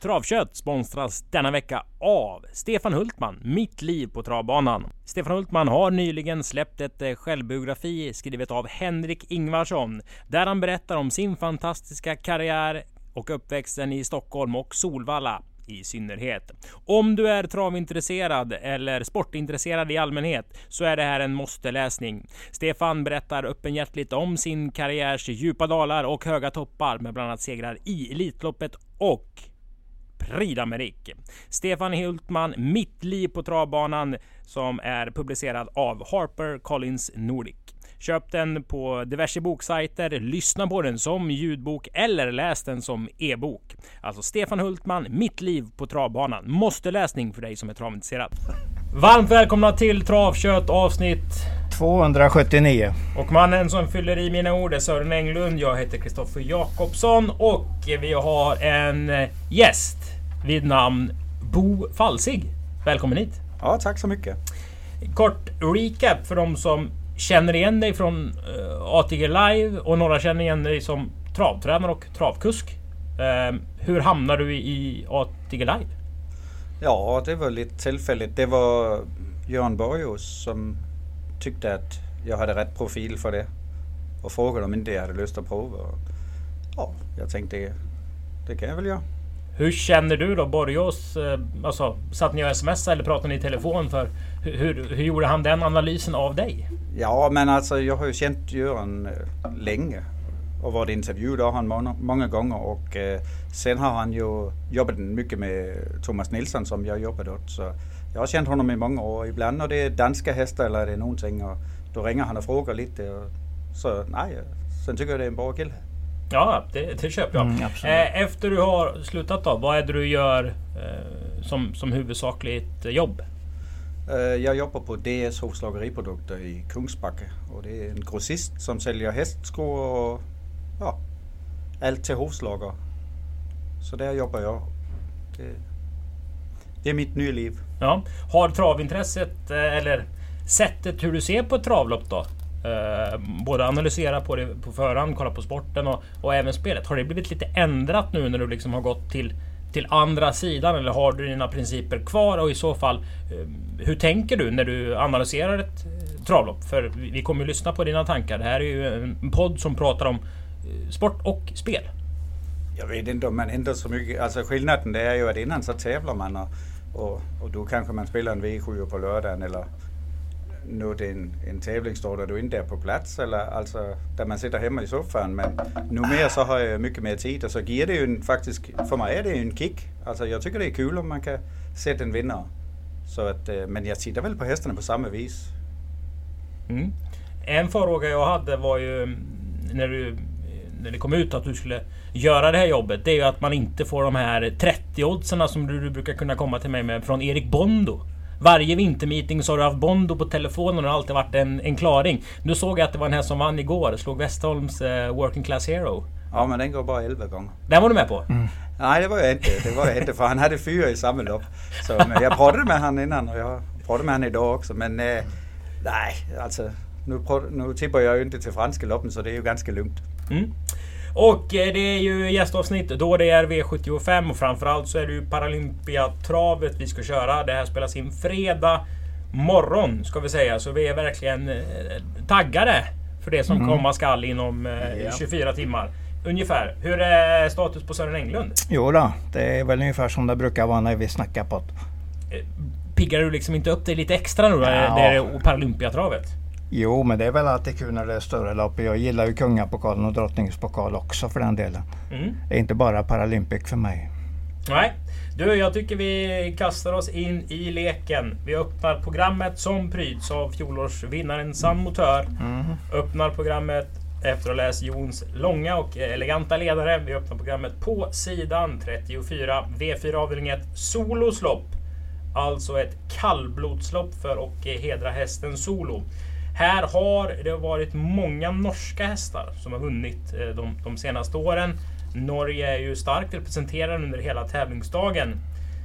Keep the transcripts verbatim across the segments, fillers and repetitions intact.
Travkött sponsras denna vecka av Stefan Hultman, Mitt liv på travbanan. Stefan Hultman har nyligen släppt ett självbiografi skrivet av Henrik Ingvarsson, där han berättar om sin fantastiska karriär och uppväxten i Stockholm och Solvalla i synnerhet. Om du är travintresserad eller sportintresserad i allmänhet så är det här en måste-läsning. Stefan berättar öppenhjärtligt om sin karriärs djupa dalar och höga toppar med bland annat segrar i Elitloppet och Prix d'Amérique. Stefan Hultman, Mitt liv på travbanan, som är publicerad av Harper Collins Nordic. Köp den på diverse boksajter, lyssna på den som ljudbok eller läs den som e-bok. Alltså Stefan Hultman, Mitt liv på travbanan. Måste läsning för dig som är travintresserad. Varmt välkomna till Travkött avsnitt tvåhundrasjuttionio. Och mannen som fyller i mina ord är Sören Englund. Jag heter Kristoffer Jakobsson och vi har en gäst vid namn Bo Falsig. Välkommen hit. Ja, tack så mycket. Kort recap för de som känner igen dig från uh, A T G Live och några känner igen dig som travtränare och travkusk. Uh, hur hamnar du i A T G Live? Ja, det var lite tillfälligt. Det var Jörn Borgås som tyckte att jag hade rätt profil för det och frågade om inte jag hade lust att prova. Ja, jag tänkte det, det kan jag väl göra. Hur känner du då Borgås? Alltså, satt ni och smsade eller pratade ni i telefon? För hur, hur, hur gjorde han den analysen av dig? Ja, men alltså jag har ju känt Göran länge och varit intervjuad av han många, många gånger och eh, sen har han ju jobbat mycket med Thomas Nilsson som jag jobbade åt, så jag har känt honom i många år. Ibland när det är danska hästar eller det är någonting och då ringer han och frågar lite och så nej, sen tycker jag det är en bra kille. Ja, det, det köper jag. Mm, eh, efter du har slutat då, vad är det du gör eh, som, som huvudsakligt jobb? Eh, jag jobbar på D S hovslageriprodukter i Kungsbacka och det är en grossist som säljer hästskor och ja, allt till hovslager. Så där jobbar jag. Det, det är mitt nya liv. Ja. Har travintresset eh, eller sättet hur du ser på ett travlopp då? Uh, både analysera på det på förhand, kolla på sporten och, och även spelet. Har det blivit lite ändrat nu när du liksom har gått till, till andra sidan eller har du dina principer kvar och i så fall uh, hur tänker du när du analyserar ett uh, travlopp? För vi, vi kommer ju lyssna på dina tankar. Det här är ju en podd som pratar om uh, sport och spel. Jag vet inte om man ändrar så mycket. Alltså skillnaden det är ju att innan så tävlar man och, och, och då kanske man spelar en V sju på lördagen eller nu det är en, en tävlingsdag där du inte är på plats eller alltså där man sitter hemma i soffan, men nu mer så har jag mycket mer tid och så ger det ju en, faktiskt för mig är det en kick. Alltså jag tycker det är kul om man kan sätta en vinnare. Så att, men jag tittar väl på hästarna på samma vis. Mm. En fråga jag hade var ju när du när det kom ut att du skulle göra det här jobbet, det är ju att man inte får de här trettio-oddserna som du, du brukar kunna komma till mig med från Erik Bondo. Varje vintermeeting så har du haft Bondo på telefonen och det har alltid varit en, en klaring. Nu såg jag att det var en här som vann igår. Slog Westholms uh, Working Class Hero. Ja, men den går bara elva gånger. Den var du med på? Mm. Nej, det var jag inte. Det var jag inte, för han hade fyra i samma lopp. Så men jag pratade med han innan och jag pratade med han idag också. Men eh, nej, alltså nu, nu tippar jag ju inte till franska loppen så det är ju ganska lugnt. Mm. Och det är ju gästavsnitt då det är V sjuttiofem och framförallt så är det ju Paralympiatravet vi ska köra. Det här spelas in fredag morgon ska vi säga, så vi är verkligen taggade för det som mm. komma skall inom yeah. tjugofyra timmar ungefär. Hur är status på Sören Englund? Jo då, det är väl ungefär som det brukar vara när vi snackar på. Piggar du liksom inte upp dig lite extra nu då? Ja. Det är Paralympiatravet? Jo, men det är väl alltid kul när det är större lopp. Jag gillar ju kungapokalen och drottningspokal också för den delen. Mm. Det är inte bara Paralympic för mig. Nej, du, jag tycker vi kastar oss in i leken. Vi öppnar programmet som pryds av fjolårsvinnaren San Motör. Mm. Öppnar programmet efter att ha läst Jons långa och eleganta ledare. Vi öppnar programmet på sidan trettiofyra, V fyra avdelning ett, Soloslopp. Alltså ett kallblodslopp för att hedra hästen Solo. Här har det varit många norska hästar som har vunnit de, de senaste åren. Norge är ju starkt representerad under hela tävlingsdagen.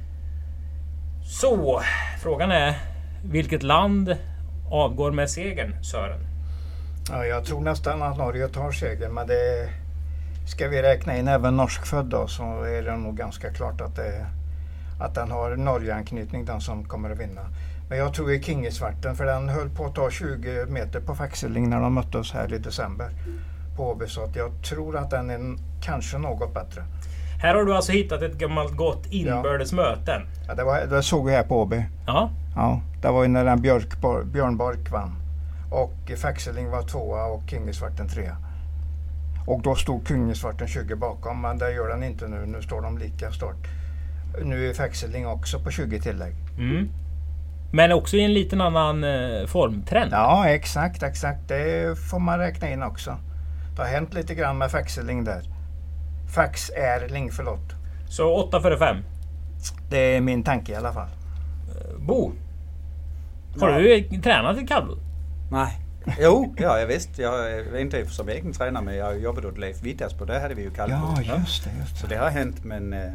Så, frågan är vilket land avgår med segern, Sören? Ja, jag tror nästan att Norge tar segern, men det ska vi räkna in även norskfödd då, så är det nog ganska klart att, det, att den har Norge-anknytning, den som kommer att vinna. Men jag tror i Kingesvarten, för den höll på att ta tjugo meter på Faxeling när de möttes här i december på Åby, så att jag tror att den är kanske något bättre. Här har du alltså hittat ett gammalt gott inbördes ja. möten. Ja, det, var, det såg vi här på Åby. Ja. Ja, det var ju när den Björk, Björn Bork vann. Och Faxeling var tvåa och Kingesvarten trea. Och då stod Kingesvarten tjugo bakom, men det gör den inte nu. Nu står de lika start. Nu är Faxeling också på tjugo tillägg. Mm. Men också i en liten annan eh, formtrend. Ja, exakt, exakt. Det får man räkna in också. Det har hänt lite grann med Faxeling där. Faxärling, förlåt. Så åtta före fem? Det är min tanke i alla fall. Bo, har ja. du tränat i kallblod? Nej. Jo, ja, jag visst. Jag är inte som egen tränare, men jag jobbade åt Leif Vitas på det hade vi ju kallblod. Ja, just det, just det. Så det har hänt, men äh,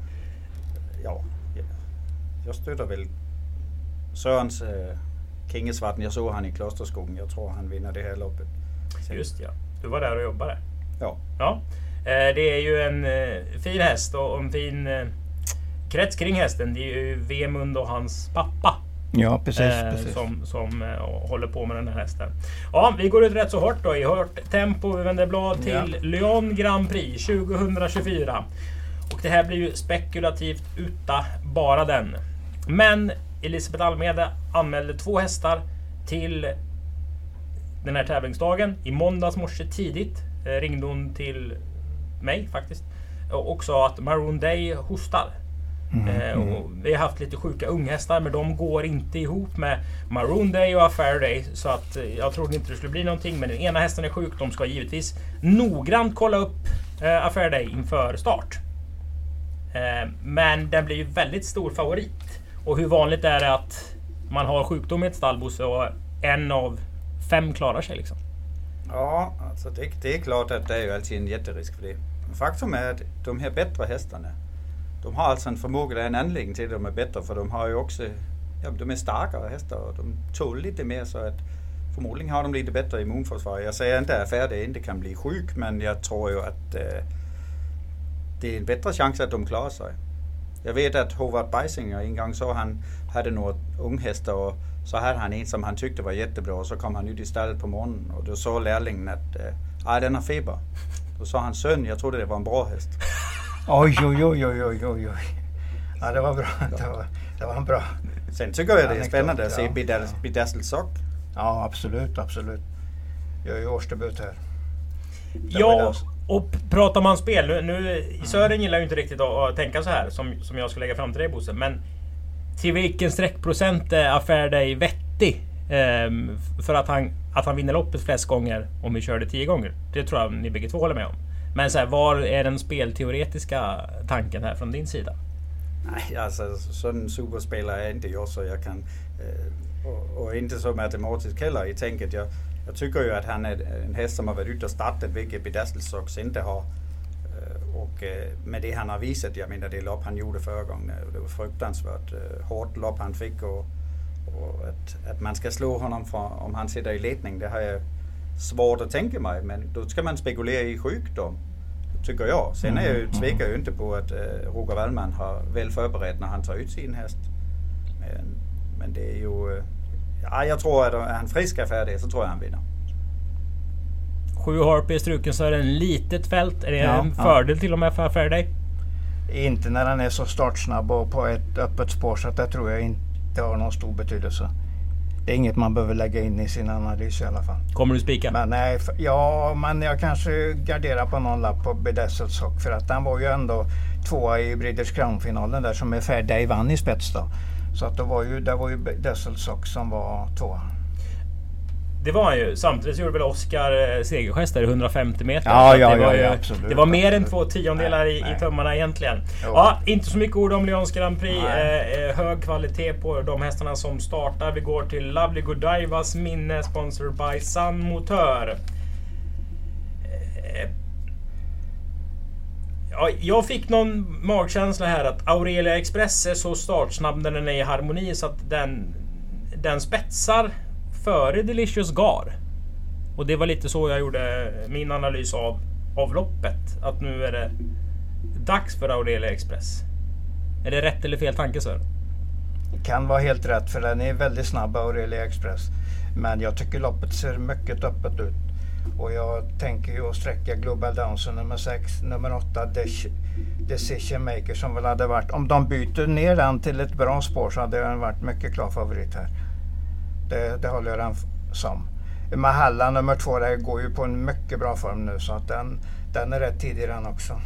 ja, jag stöder väl Sörens äh, Kingesvarten. Jag såg han i Klosterskogen. Jag tror han vinner det här loppet. Sen. Just ja, du var där och jobbade. Ja. Ja. Eh, det är ju en eh, fin häst och en fin eh, krets kring hästen. Det är ju Vemund och hans pappa. Ja, precis. Eh, precis. Som, som eh, håller på med den här hästen. Ja, vi går ut rätt så hårt då. I hårt tempo. Vi vänder blad till ja. Lyon Grand Prix tjugohundratjugofyra. Och det här blir ju spekulativt uta bara den. Men Elisabeth Almeda anmälde två hästar till den här tävlingsdagen. I måndags morse tidigt eh, ringde hon till mig faktiskt. Och sa att Maroon Day hostar. Mm, eh, och vi har haft lite sjuka unghästar, men de går inte ihop med Maroon Day och Affair Day, så att eh, jag trodde inte det skulle bli någonting. Men den ena hästen är sjuk. De ska givetvis noggrant kolla upp eh, Affair Day inför start. Eh, men den blir ju väldigt stor favorit. Och hur vanligt är det att man har sjukdom i ett stallbo så en av fem klarar sig liksom? Ja, alltså det, det är klart att det är ju alltid en jätterisk för det. Faktum är att de här bättre hästarna, de har alltså en förmåga, det är en anledning till att de är bättre, för de har ju också, ja, de är starkare hästar och de tål lite mer, så att förmodligen har de lite bättre immunförsvar. Jag säger inte att Affair Day inte kan bli sjuk, men jag tror ju att eh, det är en bättre chans att de klarar sig. Jag vet att Howard Beisinger en gång så han hade några unghästar och så hade han en som han tyckte var jättebra, och så kom han ut i stallet på morgonen och då sa lärlingen att äh, den har feber. Då sa han, sön, jag trodde det var en bra häst. Oj, oj, oj, oj, oj, oj. Ja, det var bra. Det var, det var en bra. Sen tycker jag det är spännande att se Bedazzled Sock. Ja, absolut, absolut. Jag är ju årsdebut här. Ja, och pratar man spel nu, nu i Sören gillar ju inte riktigt att, att tänka så här som, som jag ska lägga fram till dig, Bosse, men till vilken sträckprocent är Affair Day vettig ehm, för att han, att han vinner loppet flest gånger om vi kör det tio gånger? Det tror jag ni bägge två håller med om. Men så här, var är den spelteoretiska tanken här från din sida? Nej, alltså sådan superspelare är inte jag, så jag kan eh, och, och inte så matematiskt heller i tänket. Jag Jag tycker ju att han är en häst som har varit ute och startat, vilket Bedazzled Sock inte har. Och med det han har visat, jag menar det lopp han gjorde förra gången, det var fruktansvärt hårt lopp han fick, och, och att, att man ska slå honom för, om han sitter i ledning, det har jag svårt att tänka mig, men då ska man spekulera i sjukdom, tycker jag. Sen är jag ju, tvekar ju inte på att Roger Wallman har väl förberett när han tar ut sin häst. Men, men det är ju... Ja, jag tror att är han frisk är färdig, så tror jag han vinner. Sju Harpy i struken, så är det en litet fält. Är det ja, en fördel ja. till och med för Affair Day? Inte när han är så startsnabb och på ett öppet spår, så att det tror jag inte har någon stor betydelse. Det är inget man behöver lägga in i sin analys i alla fall. Kommer du spika? Men nej, ja, men jag kanske garderar på någon lapp på Bedazzled Sock, för att han var ju ändå tvåa i Breeders Crown-finalen där, som Affair Day vann i spets då. Så att det var ju, det var ju Bedazzled Sock som var tvåa. Det var han ju. Samtidigt gjorde väl Oscar segergester i hundrafemtio meter. Ja, ja, det var ja, ju, ja, absolut. Det var mer absolut. än två tiondelar i, i tummarna egentligen. Jo. Ja, inte så mycket ord om Lyons Grand Prix. Eh, hög kvalitet på de hästarna som startar. Vi går till Lovely Godiva's minne, sponsored by Sun Motor. Eh, ja, jag fick någon magkänsla här att Aurelia Express är så startsnabb när den är i harmoni, så att den, den spetsar före Delicious Gar. Och det var lite så jag gjorde min analys av av loppet att nu är det dags för Aurelia Express? Är det rätt eller fel tanke, så? Det kan vara helt rätt, för den är väldigt snabb, Aurelia Express. Men jag tycker loppet ser mycket öppet ut. Och jag tänker ju att sträcka Global Downs nummer sex, nummer åtta Decision Maker, som väl hade varit, om de byter ner den till ett bra spår så hade den varit mycket klar favorit här. Det, det håller jag den som. Mahalla nummer två, där går ju på en mycket bra form nu, så att den, den är rätt tidig den också.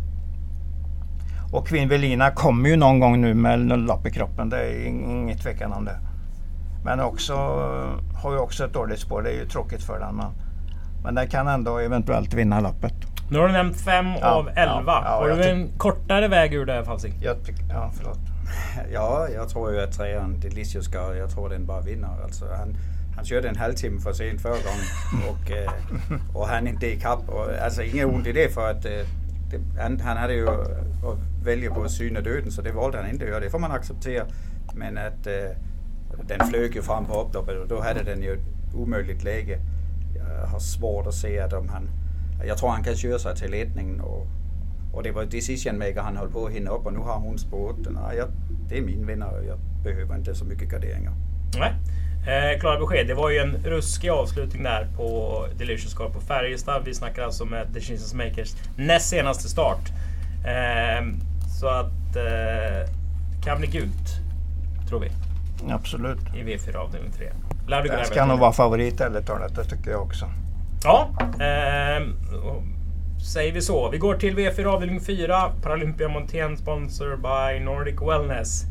Och Queen Velina kommer ju någon gång nu med lopp i kroppen, det är inget tvekan om det. Men också har ju också ett dåligt spår, det är ju tråkigt för den, men, men den kan ändå eventuellt vinna loppet. Nu har du nämnt fem ja, av elva. Ja, ja, har du en kortare väg ur det här, Falsing? Jag ja, förlåt. Ja, jag tror ju att trean Delicious ska, jag tror den bara vinner. Alltså, han, han körde en halvtimme för sent förra gången och, eh, och han inte i kapp. Och, alltså inget ont i det, för att eh, det, han, han hade ju att välja på att syna döden, så det valde han inte att göra. Det får man acceptera. Men att eh, den flög ju fram på upploppet och då hade den ju ett omöjligt läge. Jag har svårt att se att om han, jag tror han kan köra sig till ledningen, och, och det var Decision Maker han höll på att hinna upp, och nu har hon spåret. Ja, det är min vinnare och jag behöver inte så mycket garderingar. Nej. Eh, klara besked. Det var ju en ruskig avslutning där på Delicious Car på Färjestad. Vi snackar alltså med Decision Makers näst senaste start. Eh, så att eh, kan bli gult, tror vi. Absolut. I V fyra avdelning tre. Det ska nog vara favorit eller talet, det tycker jag också. Ja, eh, säger vi så. Vi går till V fyra avdelning fyra. Paralympia Montén, sponsor by Nordic Wellness.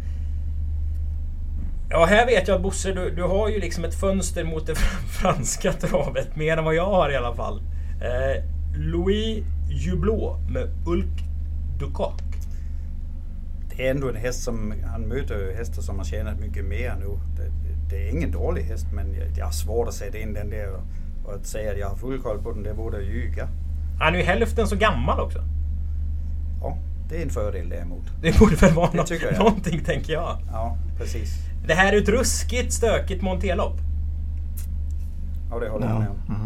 Ja, här vet jag att Bosse, du, du har ju liksom ett fönster mot det franska travet, mer än vad jag har i alla fall. Eh, Louis Jublot med Ulk Ducoc. Det är ändå en häst som, han möter hästar som har tjänat mycket mer nu. Det, det är ingen dålig häst, men jag, jag har svårt att sätta in den där, och, och att säga att jag har full koll på den, det borde ljuga. Han är ju hälften så gammal också. Ja, det är en fördel däremot. Det borde väl vara no- jag. någonting, tänker jag. Ja, precis. Det här är ett ruskigt, stökigt Montelopp. Ja, det håller jag med om. Mm.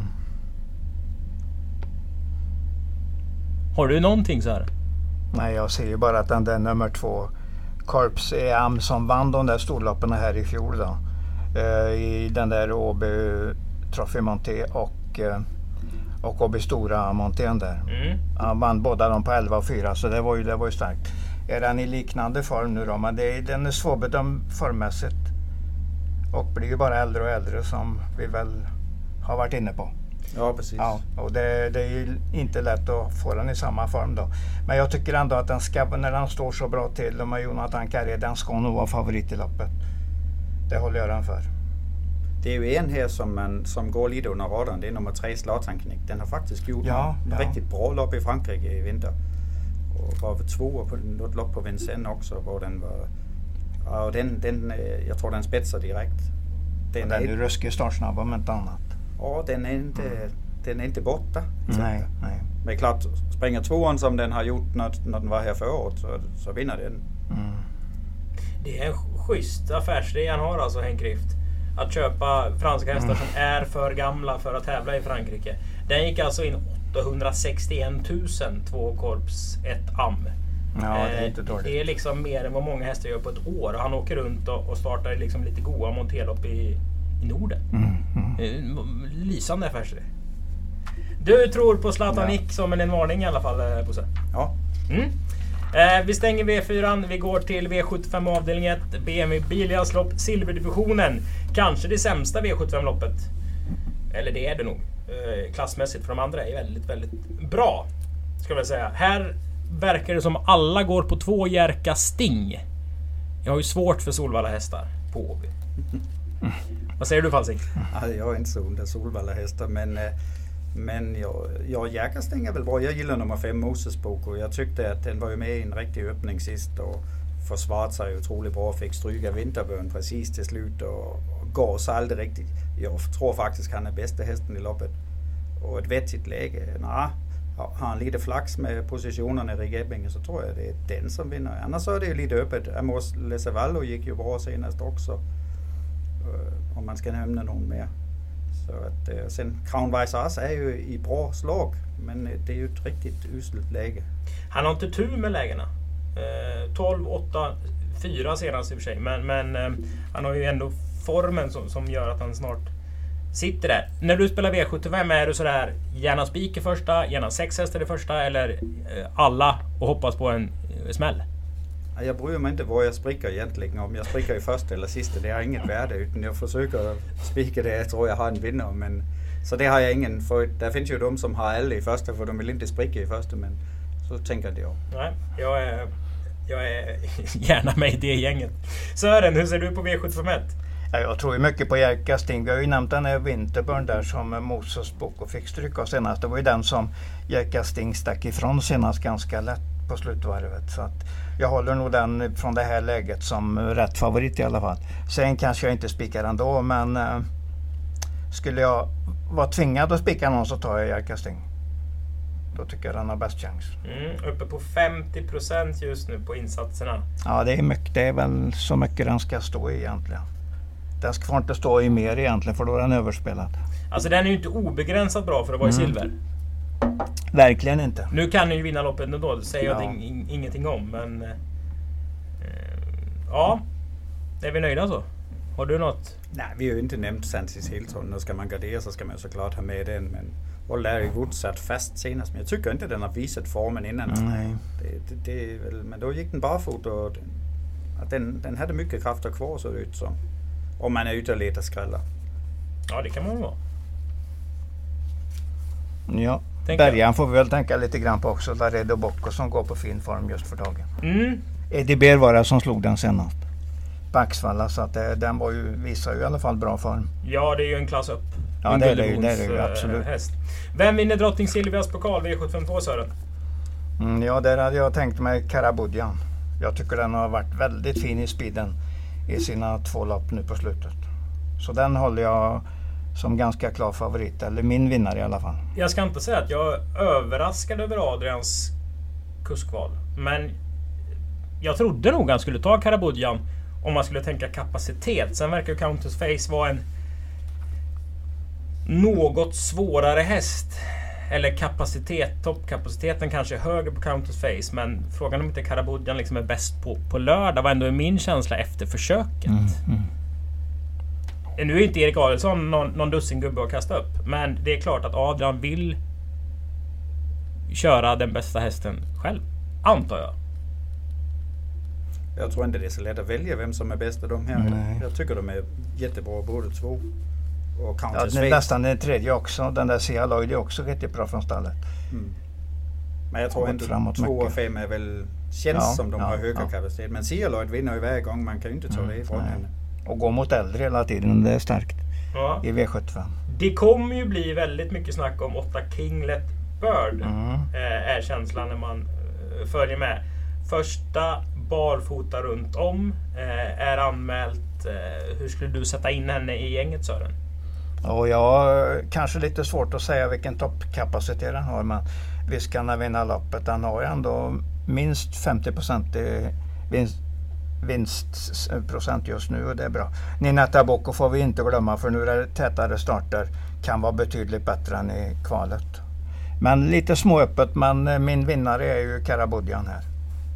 Har du någonting så här? Nej, jag ser ju bara att den där nummer två Corps E M som vann de där storloppen här i fjol då. Uh, I den där Åby Trophy Monté och uh, och Åby Stora Montén där. Mm. Han vann båda dem på elva och fyra, så det var ju, det var ju starkt. Är den i liknande form nu då? Men det är, den är svårbedömd formmässigt. Och blir ju bara äldre och äldre, som vi väl har varit inne på. Ja, precis. Ja, och det, det är ju inte lätt att få den i samma form då. Men jag tycker ändå att den ska, när den står så bra till, och med Jonathan Carré, den ska nog vara favorit i loppet. Det håller jag den för. Det är ju en här som, man, som går lite under radarn. Det är nummer tre, Zlatan-Knick. Den har faktiskt gjort ja, en ja. riktigt bra lopp i Frankrike i vinter. Och var två på något lopp på Vincennes också, hvor den var... Ja, och den, den, jag tror den spetsar direkt. Den, den är ju ruskig startsnabb om inte annat. Ja, den är inte, mm. den är inte borta. Nej, nej. Men klart, springer tvåan som den har gjort när, när den var här förra året, så, så vinner den. Mm. Det är en schysst affärsidé han har alltså, Henk Rift. Att köpa franska hästar mm. som är för gamla för att tävla i Frankrike. Den gick alltså in åttahundrasextioen tusen, två Corps, ett am. Ja, det är inte dåligt. Det är liksom mer än vad många hästar gör på ett år. Och han åker runt och, och startar liksom lite goa montelopp i, i Norden. Mm, mm. Lysande affärsidé. Du tror på Zlatan-Knick ja. som en varning i alla fall, Bosse? Ja. Mm. Eh, vi stänger V fyra, vi går till V sjuttiofem avdelning ett, B M W Biljans lopp, silverdivisionen. Kanske det sämsta V sjuttiofem-loppet. Eller det är det nog. Eh, klassmässigt, för de andra är väldigt, väldigt bra, ska jag säga. Här verkar det som alla går på två Jerka Sting. Jag har ju svårt för Solvalla hästar på Åby. Mm. Vad säger du, Falsing? Ja, jag är inte så under Solvalla hästar, men Men jag, jag Jerka Sting är väl bra. Jag gillar nummer fem Moses bok, och jag tyckte att den var ju med i en riktig öppning sist och försvarat sig otroligt bra. Fick stryka Vinterbön precis till slut och, och gav sig aldrig riktigt. Jag tror faktiskt han är bästa hästen i loppet. Och ett vettigt läge. Nej, har han lite flax med positionerna i Rigebbingen, så tror jag det är den som vinner. Annars så är det ju lite öppet. Amos Lesevallo gick ju bra senast också. Om man ska nämna någon mer. Så att, sen Crown Vice är ju i bra slag, men det är ju ett riktigt uselt läge. Han har inte tur med lägena. Eh, tolv, åtta, fyra senast i och för sig. Men, men eh, han har ju ändå formen som, som gör att han snart sitter där. När du spelar V sjuttiofem, är du sådär gärna spik i första, gärna sex hästar i första, eller eh, alla och hoppas på en eh, smäll? Jag bryr mig inte vad jag spricker egentligen. Om jag spricker i första eller sista, det har inget värde. Utan jag försöker spika det jag tror jag har en vinnare. Men, så det har jag ingen. För det finns ju de som har alla i första, för de vill inte spricka i första. Men så tänker jag. Nej, jag är, jag är gärna med i det gänget. Sören, hur ser du på V sjuttiofem? Ja, jag tror ju mycket på Jerka Sting. Vi har ju nämnt den här Winterburn där som Moses Boko fick stryka senast. Det var ju den som Jerka Sting stack ifrån senast ganska lätt på slutvarvet. Så att jag håller nog den från det här läget som rätt favorit i alla fall. Sen kanske jag inte spikar ändå, men eh, skulle jag vara tvingad att spika någon så tar jag Jerka Sting. Då tycker jag den har bäst chans. Mm, uppe på femtio procent just nu på insatserna. Ja, det är mycket. Det är väl så mycket den ska stå i egentligen. Den ska inte stå i mer egentligen, för då är den överspelad. Alltså den är ju inte obegränsat bra för att vara Mm. i silver. Verkligen inte. Nu kan ni ju vinna loppet ändå, det säger Ja. jag ing- ingenting om. Men eh, ja, är vi nöjda så? Har du något? Nej, vi har ju inte nämnt Santis Hilton. Nu ska man gardera så ska man såklart ha med den. Men, och Larry Wood satt fast senast. Men jag tycker inte den har visat formen innan. Nej. Det, det, det är väl, men då gick den barfot och den, att den, den hade mycket krafter kvar så det ut som. Om man är ute och letar skrällar. Ja, det kan man vara. Ja. Tänk Bergan får vi väl tänka lite grann på också. Där är det Bocco som går på fin form just för dagen. Mm. Eddie Bear var det som slog den senast. På Axvalla, så att det, den var ju, visar ju i alla fall bra form. Ja, det är ju en klass upp. Ja, En det är det ju, Gullebons, det är det ju, eh, absolut. Häst. Vem vinner Drottning Silvias pokal V sjuttiofem, Sören? Mm, ja, där hade jag tänkt mig Karabudjan. Jag tycker den har varit väldigt fin i speeden i sina två lopp nu på slutet. Så den håller jag som ganska klar favorit, eller min vinnare i alla fall. Jag ska inte säga att jag är överraskad över Adrians kuskval. Men jag trodde nog han skulle ta Karabudjan om man skulle tänka kapacitet. Sen verkar ju Countess Face vara en något svårare häst. Eller kapacitet, toppkapaciteten kanske är högre på Countess Face. Men frågan om inte Karabudjan liksom är bäst på, på lördag var ändå min känsla efter försöket. Mm, mm. Nu är inte Erik Adelsson någon, någon dussin gubbe att kasta upp. Men det är klart att Adrian vill köra den bästa hästen själv. Antar jag. Jag tror inte det är så lätt att välja vem som är bäst av de här. Nej. Jag tycker de är jättebra båda två. Och Ja, Countess den är Face. nästan den tredje också. Den där Sia Lloyd är också riktigt bra från stallet. Mm. Men jag tror Gått inte framåt två och mycket. fem är väl känns Ja, som de ja, har högre ja. kapacitet. Men Sia Lloyd vinner ju varje gång. Man kan ju inte ta det ifrån nej. henne. Och gå mot äldre hela tiden, det är starkt Ja. i V sjuttiofem. Det kommer ju bli väldigt mycket snack om åtta Kinglet Bird. Mm. eh, Är känslan när man eh, följer med. Första barfota runt om eh, är anmält. Eh, hur skulle du sätta in henne i gänget, Sören? Och jag kanske lite svårt att säga vilken toppkapacitet den har, men visst kan den vinna loppet. Den har ju ändå minst femtio procent i vinst, vinstprocent just nu och det är bra. Ninetta Bocco får vi inte glömma, för nu är det tätare starter, kan vara betydligt bättre än i kvalet. Men lite småöppet, men min vinnare är ju Karabudjan här.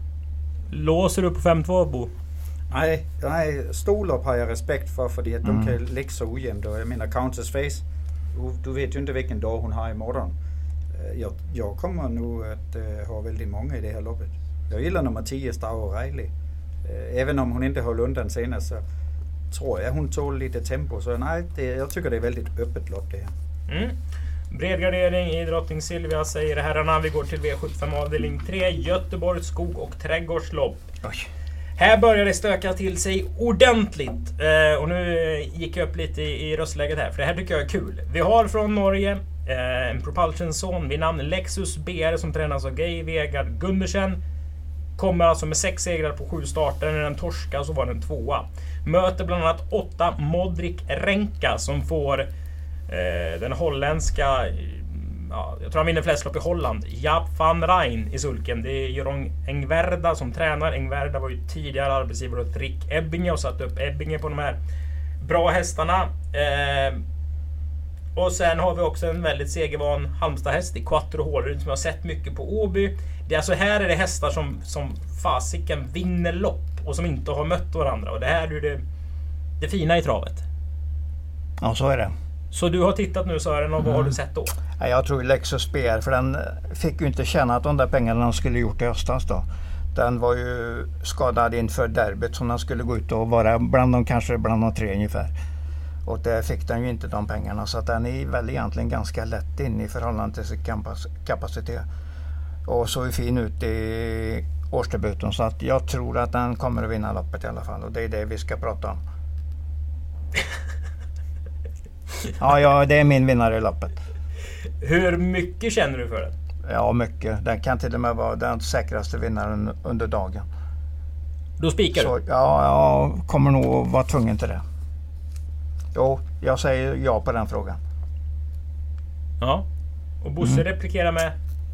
Låser du på fem två, Bo? Nej, nej, storlopp har jag respekt för, för att de Mm. kan ligga så ojämnt. Och jag menar Countess Face, du, du vet ju inte vilken dag hon har imorgon. Eh, Jag, jag kommer nog att uh, ha väldigt många i det här loppet. Jag gillar nummer tio, Star O'Reilly. Uh, även om hon inte höll undan senast så tror jag hon tål lite tempo. Så nej, det, jag tycker det är väldigt öppet lopp det här. Mm. Bred gardering i Drottning Silvia, säger herrarna. Vi går till V sjuttiofem avdelning tre, Göteborgs skog- och trädgårdslopp. Oj. Här börjar det stöka till sig ordentligt. Eh, och nu gick jag upp lite i, i röstläget här, för det här tycker jag är kul. Vi har från Norge eh, en Propulsion-son vid namn Lexus B R som tränas av Geir Vegard Gundersen. Kommer alltså med sex segrar på sju starter. När den torska så var den tvåa. Möter bland annat åtta Modric Renka som får eh, den holländska... Ja, jag tror han vinner flest lopp i Holland. Jaap van Rijn i sulken. Det är Jeroen Engverda som tränar. Engverda var ju tidigare arbetsgivare åt Rick Ebbinge och satte upp Ebbinge på de här bra hästarna. Eh, Och sen har vi också en väldigt segervan Halmstad-häst i Quattro Hålerud som jag har sett mycket på Åby. Det är alltså här är det hästar som, som fasiken vinner lopp och som inte har mött varandra. Och det här är det, det fina i travet. Ja, så är det. Så du har tittat nu, Sören, och vad mm. har du sett då? Ja, jag tror Lexus B R, för den fick ju inte tjäna de där pengarna de skulle gjort i höstas då. Den var ju skadad inför derbyt som den skulle gå ut och vara bland de, kanske bland de tre ungefär. Och där fick den ju inte de pengarna, så att den är väl egentligen ganska lätt in i förhållande till sin kapacitet. Och såg ju fin ut i årsdebuten, så att jag tror att den kommer att vinna loppet i alla fall. Och det är det vi ska prata om. Ja, ja, det är min vinnare i loppet. Hur mycket känner du för det? Ja, mycket. Den kan till och med vara den säkraste vinnaren under dagen. Då spikar så, du? Ja, jag kommer nog vara tvungen till det. Jo, jag säger ja på den frågan. Ja, och Bosse mm. replikerar med?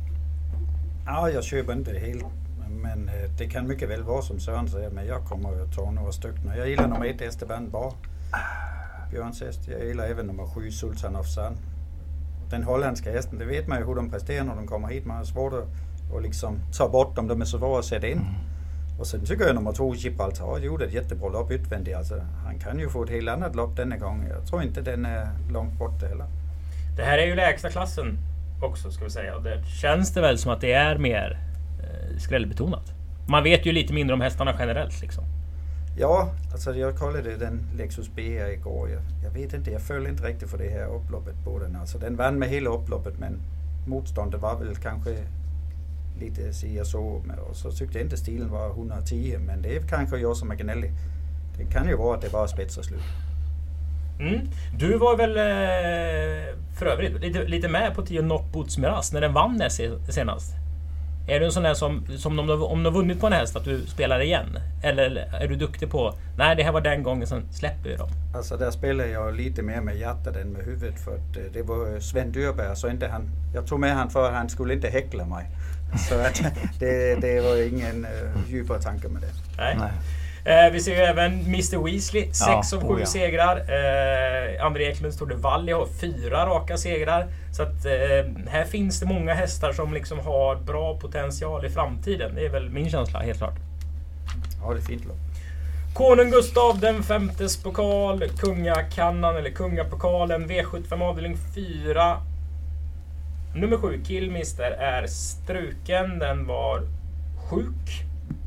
Ja, jag köper inte det helt. Men det kan mycket väl vara som Sören säger, men jag kommer att ta några stycken. Jag gillar nummer ett Esteban Bar. Björns häst. Jag gillar även nummer sju Sultan of Sun. Den holländska hästen, det vet man ju hur de presterar när de kommer hit. Man har svårt att liksom ta bort dem, de är så svåra att sätta in. Mm. Och sen tycker jag nummer två Gibraltar gjorde ett jättebra lopp utvändigt. Alltså, han kan ju få ett helt annat lopp denna gång. Jag tror inte den är långt borta heller. Det här är ju lägsta klassen också, ska vi säga. Och det känns det väl som att det är mer eh, skrällbetonat. Man vet ju lite mindre om hästarna generellt liksom. Ja, alltså jag kollade den Lexus B R igår. Jag, jag vet inte, jag följer inte riktigt för det här upploppet på den. Alltså den vann med hela upploppet, men motståndet var väl kanske lite si och så. Och så tyckte jag inte stilen var hundratio, men det är kanske jag som är gnällig. Det kan ju vara att det var spets och slut. Mm. Du var väl eh, för övrigt lite, lite med på tio Knock Boots Miraz när den vann senast. Är du en sån där som, som om, du, om du har vunnit på en häst att du spelar igen? Eller är du duktig på, nej det här var den gången, sen släpper vi dem? Alltså där spelar jag lite mer med hjärtat än med huvudet, för att det var Sven Dyrberg, så inte han, jag tog med han för att han skulle inte häckla mig. Så att det, det var ingen uh, djupare tanke med det. Nej. nej. Eh, vi ser ju även mister Weasley, sex ja, av sju oh ja. segrar. Eh, André Eklunds Tour de Valle har fyra raka segrar. Så att eh, här finns det många hästar som liksom har bra potential i framtiden. Det är väl min känsla, helt klart. Ja, det är fint lopp. Konung Gustav den femtes pokal, Kungakannan eller Kungapokalen, V sjuttiofem avdelning fyra. Nummer sju, Killmister, är struken. Den var sjuk.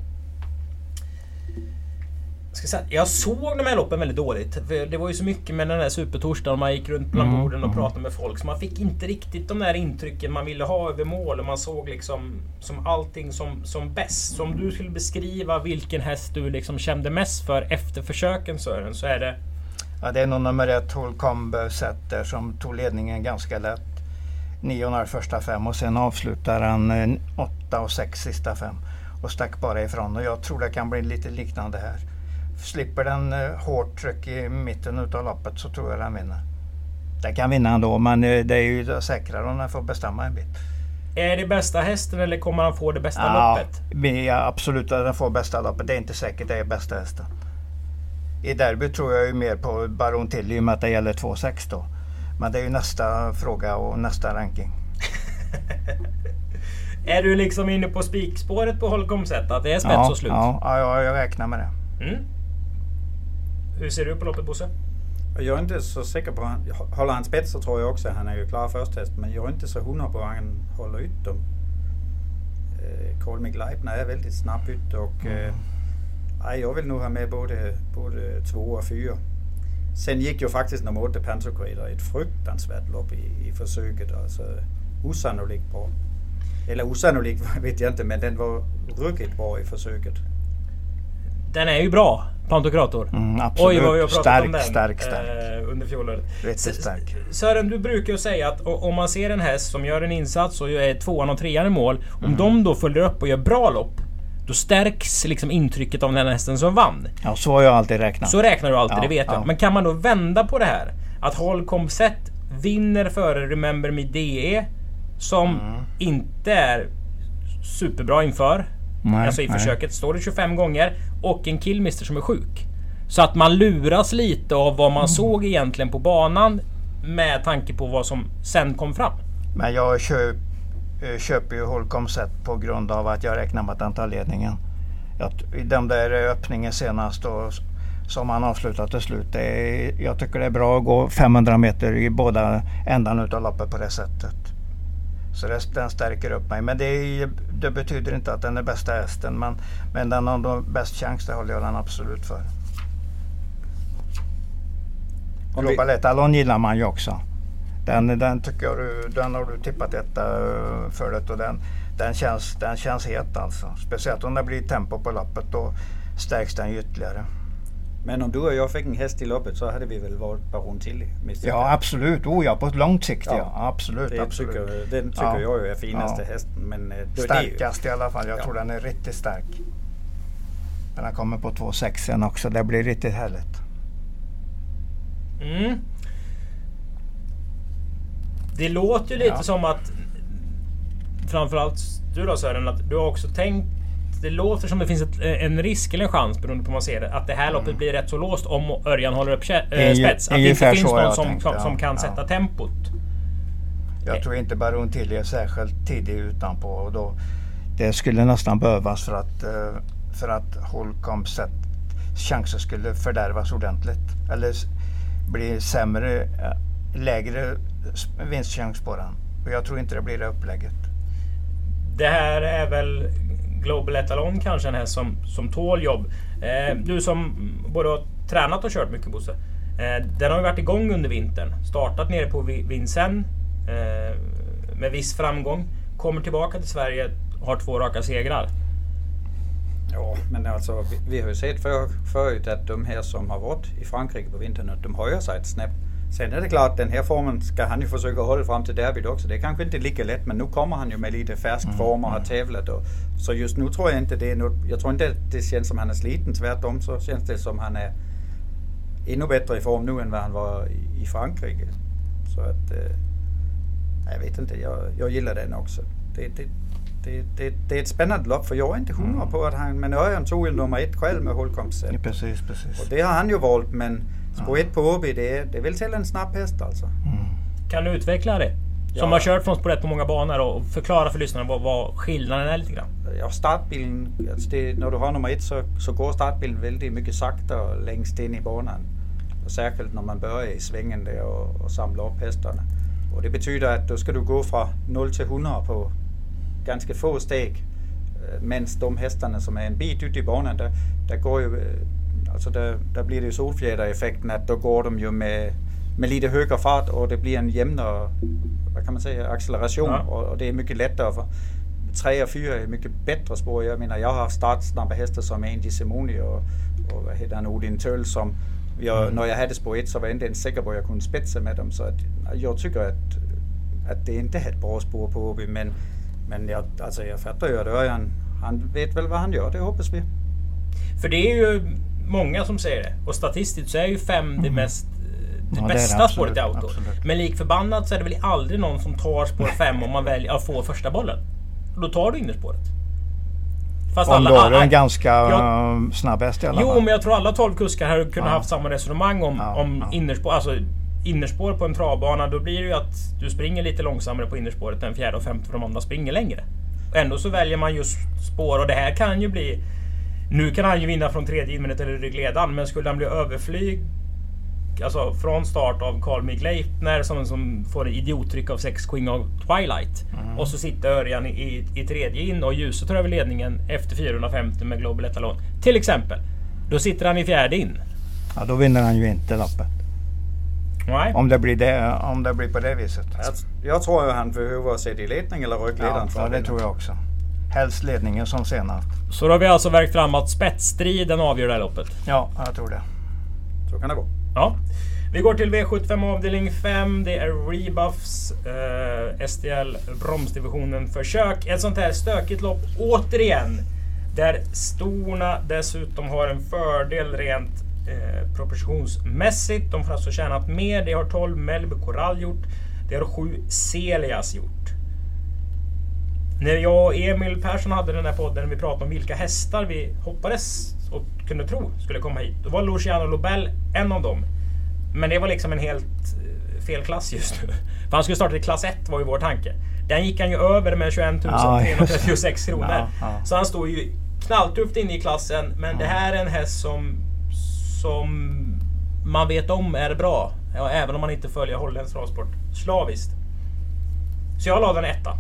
Jag såg de här loppen väldigt dåligt. Det var ju så mycket med den där supertorsdagen. Man gick runt bland borden och pratade med folk. Så man fick inte riktigt de där intrycken man ville ha över mål. Och man såg liksom som allting som, som bäst. Så om du skulle beskriva vilken häst du liksom kände mest för efter försöken, Sören, så är det... Ja, det är nog nummer ett Holcomb Setter som tog ledningen ganska lätt. Nio första fem och sen avslutar han åtta och sex sista fem. Och stack bara ifrån. Och jag tror det kan bli lite liknande här. Slipper den uh, hårt tryck i mitten utav loppet så tror jag den vinner. Den kan vinna ändå, men uh, det är ju säkrare om den får bestämma en bit. Är det bästa hästen eller kommer han få det bästa ja, loppet? Ja, absolut att den får bästa loppet. Det är inte säkert det är bästa hästen. I derby tror jag ju mer på Baron Tilly i och med att det gäller två sex då. Men det är ju nästa fråga och nästa ranking. Är du liksom inne på spikspåret på Holcomb Set, att det är spets ja, och slut? Ja, ja, jag räknar med det. Mm. Hur ser du på loppet, Bosse? Jag är inte så säker på han håller han spets, så tror jag också han är ju klar först häst, men jag är inte så hundra på att han håller ut dem. Eh, Colmic Leipner är väldigt snabb ut och mm. eh, jag vill nog ha med både, både två och fyra. Sen gick ju faktiskt nummer åtta Panther ett fruktansvärt lopp i, i försöket, alltså osannolikt bra. Eller osannolikt vet jag inte, men den var ruggigt bra i försöket. Den är ju bra, Pantokrator. Mm, absolut. Oj, vad vi har pratat stark, om den stark, stark. Eh, under fjolåret. Riktigt stark. Sören, du brukar ju säga att om man ser en häst som gör en insats och är tvåan och trean i mål, om mm. de då följer upp och gör bra lopp, då stärks liksom intrycket av den här hästen som vann. Ja, så har jag alltid räknat. Så räknar du alltid, ja, det vet ja. jag. Men kan man då vända på det här? Att Holcomb Set vinner före Remember Me D E som mm. inte är superbra inför. Nej, alltså i nej. försöket står det tjugofem gånger och en Killmister som är sjuk. Så att man luras lite av vad man mm. såg egentligen på banan med tanke på vad som sen kom fram. Men jag köp, köper ju Holcomb Set på grund av att jag räknar med att den tar ledningen. Jag, I den där öppningen senast och, som han avslutade till slut. Det är, jag tycker det är bra att gå femhundra meter i båda ändarna utav loppet på det sättet. Så det, den stärker upp mig. Men det, är, det betyder inte att den är bästa hästen. Men, men den har då bäst chans, det håller jag den absolut för. Global Etalon gillar man ju också. Den, den tycker jag du, den har du tippat detta förut och den, den, känns, den känns het alltså. Speciellt om det blir tempo på loppet, då stärks den ytterligare. Men om du och jag fick en häst i loppet så hade vi väl valt Baron Tilly? Ja, absolut. Oh, ja, på långt sikt, ja. ja. Absolut, det absolut. Tycker, den tycker ja. jag är finaste ja. hästen. Men då starkast det i alla fall. Jag ja. tror den är riktigt stark. Den har kommit på två sex också. Det blir riktigt härligt. Mm. Det låter ju lite ja. som att framförallt du då Sören, att du har också tänkt, det låter som det finns ett, en risk eller en chans beroende på hur man ser det, att det här loppet mm. blir rätt så låst om Örjan håller upp äh, spets. Att det inte finns någon som, tänkt, som, ja. som kan ja. sätta tempot. Jag tror inte Baron Tilly är särskilt tidig utanpå och då, det skulle nästan behövas för att för att Holcomb Set chanser skulle fördärvas ordentligt. Eller bli sämre, lägre vinstchans på den. Och jag tror inte det blir det upplägget. Det här är väl Global Etalon kanske en här som, som tål jobb. Eh, du som både har tränat och kört mycket, Bosse. Eh, den har ju varit igång under vintern. Startat nere på Vincennes eh, med viss framgång. Kommer tillbaka till Sverige, har två raka segrar. Ja, men alltså vi, vi har ju sett för, förut att de här som har varit i Frankrike på vintern, de höjer sig ett snäpp. Sen är det klart, den här formen ska han ju försöka hålla fram till derbyt också. Det är kanske inte lika lätt, men nu kommer han ju med lite färsk form och har tävlat. Och, så just nu tror jag inte det är något, jag tror inte det känns som han är sliten, tvärtom så känns det som han är ännu bättre i form nu än vad han var i, i Frankrike. Så att, eh, jag vet inte, jag, jag gillar den också. Det, det, det, det, det är ett spännande lopp, för jag är inte hundra på att han, men Örjan tog ju nummer ett själv med Holcomb Set. Ja, precis, precis. Och det har han ju valt, men spår ett på Åby, det är, det är väl till en snabb häst alltså. Mm. Kan du utveckla det? Som ja. har kört från spår ett på många banor och förklara för lyssnarna vad, vad skillnaden är lite grann. Ja, startbilen, alltså det, när du har nummer ett så, så går startbilen väldigt mycket sakta längst in i banan. Och särskilt när man börjar i svängen där och, och samla upp hästarna. Och det betyder att då ska du gå från noll till hundra på ganska få steg. Medan de hästarna som är en bit ut i banan, där, där går ju, alltså där, där blir det ju solfjädereffekten att då går de ju med, med lite högre fart och det blir en jämnare, vad kan man säga, acceleration. Ja. Och, och det är mycket lättare för tre och fyra är mycket bättre spår. Jag menar, jag har haft startsnabba hästar som Andy Simoni och, och vad heter han, Odin Töll som jag, mm. när jag hade spår ett så var jag inte ens säker på att jag kunde spetsa med dem. Så att, jag tycker att, att det inte är ett bra spår på Åby, men, men jag, alltså jag fattar ju att Örjan, han vet väl vad han gör, det hoppas vi. För det är ju många som säger det, och statistiskt så är ju fem mm. det mest det ja, bästa det det, spåret i auto. Absolut. Men lik förbannat så är det väl aldrig någon som tar spår fem om man väljer att få första bollen. Då tar du innerspåret. Fast alla, alla, alla en ganska ja, snabb häst i alla jo, fall. men jag tror alla tolv kuskar här kunde ja. haft samma resonemang om, ja, om ja. innerspår. Alltså innerspår på en travbana, då blir det ju att du springer lite långsammare på innerspåret än fjärde och femte, för de andra springer längre. Ändå så väljer man just spår, och det här kan ju bli, nu kan han ju vinna från tredje invändigt eller ryggledan, men skulle han bli överflyg alltså från start av Carl Mick Leitner som, som får idiottryck av sex Queen of Twilight mm. och så sitter Örjan i, i, i tredje in och ljuset tar över ledningen efter fyrahundrafemtio med Global Etalon till exempel, då sitter han i fjärde in. Ja, då vinner han ju inte loppet. Nej. Om det blir det, om det blir på det viset. Jag, jag tror ju han behöver sitta i ledning eller ryggledaren. Ja, ja, det tror jag också. Helst ledningen som senast. Så då har vi alltså verkt fram att spetsstriden avgör det här loppet. Ja, jag tror det. Så kan det gå. Ja. Vi går till V sjuttiofem avdelning fem. Det är Rebuffs eh, S T L bromsdivisionen försök. Ett sånt här stökigt lopp återigen. Där storna dessutom har en fördel rent eh, proportionsmässigt. De får alltså tjänat mer. Det har tolv Melby Corral gjort. Det har sju Celias gjort. När jag och Emil Persson hade den här podden, vi pratade om vilka hästar vi hoppades och kunde tro skulle komma hit, då var Luciano Lobel en av dem. Men det var liksom en helt fel klass just nu. För han skulle starta i klass ett var ju vår tanke. Den gick han ju över med tjugoett tusen trehundratrettiosex kronor. Ja, ja. Så han står ju knalltufft inne i klassen. Men ja. Det här är en häst som, som man vet om är bra. Ja, även om man inte följer holländsk travsport slaviskt. Så jag la den etta.